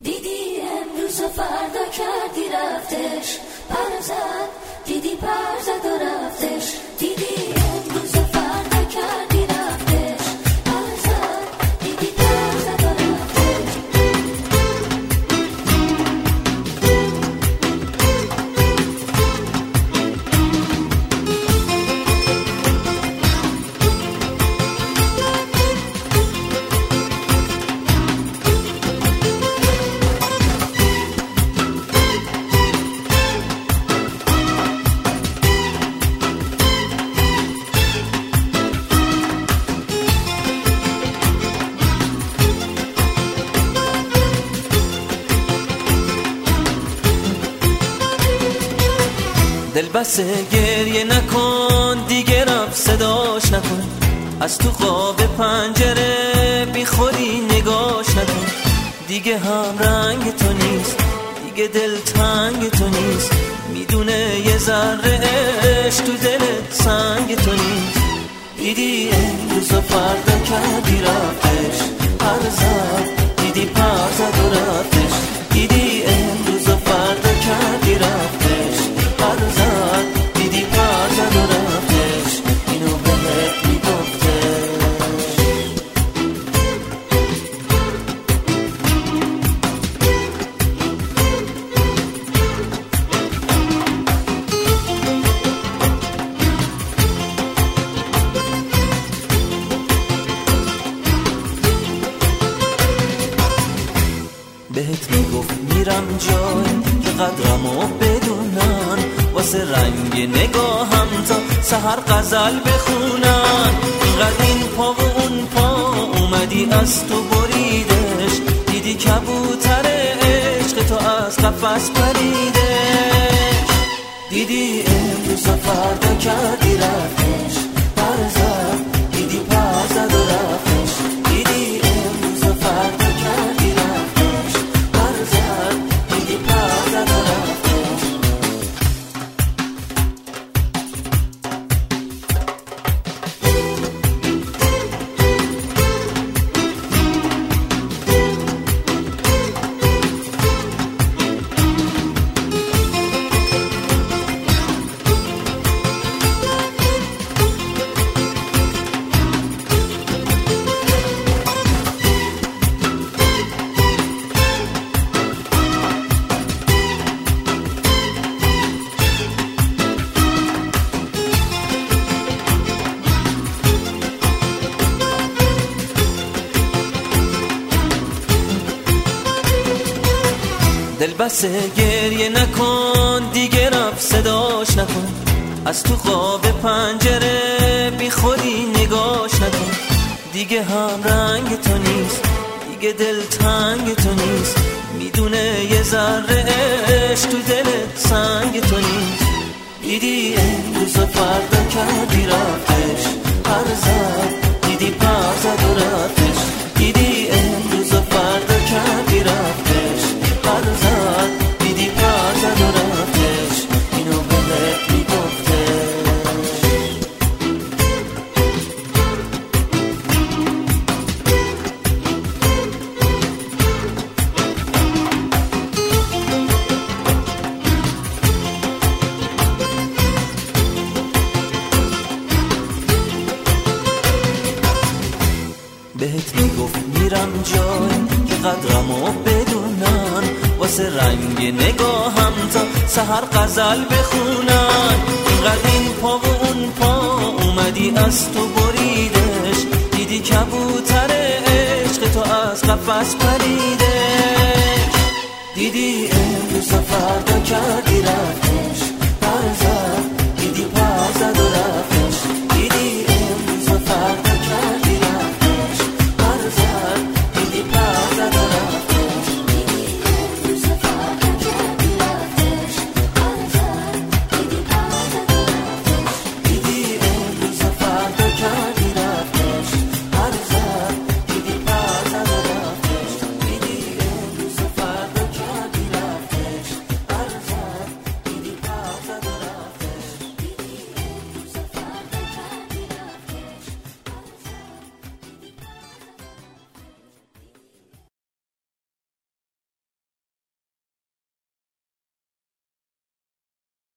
دیدی امروز و فردا کردی رفتش، پر زد دیدی پر زد و رفتش. دیدی امروز و فردا کردی رفتش، پر زد دیدی پر زد و رفتش. دل بسه گریه نکن دیگه، رفت صداش نکن، از تو خواب پنجره بی خودی نگاش نکن. دیگه هم رنگ تو نیست، دیگه دل تنگ تو نیست، میدونه یه ذره عشق تو دل سنگ تو نیست. دیدی امروز و فردا کردی رفتش، پر زد دیدی پر زد و رفتش. دیدی امروز و فردا کردی رفتش، پر زد دیدی پر زد و رفتش. اینو بهت میگفتش. بهت میگفت میرم جای که قدرمو بدونن، واسه رنگ نگاهم تا سحر غزل بخونن. اینقدر این پا و اون پا اومدی از تو بریدش، دیدی کبوتر عشق تو از قفس پریدش. دیدی امروز و فردا کردی رفتش، پر زد دیدی پر زد و رفتش. دیدی امروز و فردا کردی رفتش، پر زد دیدی پر زد و رفتش. دل بسه گریه نکن دیگه، رفت صداش نکن، از تو خواب پنجره بی خودی نگاش نکن. دیگه هم رنگ تو نیست، دیگه دل تنگ تو نیست، میدونه یه ذره عشق تو دل سنگ تو نیست. دیدی امروز و فردا کردی رفتش، پر زد دیدی پر زد و رفتش. دیدی امروز و فردا کردی رفتش، پر زد دیدی پر زد و رفتش. اینو بهت میگفتش. بهت میگفت میرم جای که قدرمو بدونن، واسه رنگ نگاهم تا سحر غزل بخونن. اینقدر این پا و اون پا اومدی از تو بریدش، دیدی کبوتر عشق تو از قفس پریدش. دیدی امروز و فردا کردی رفتش، پر زد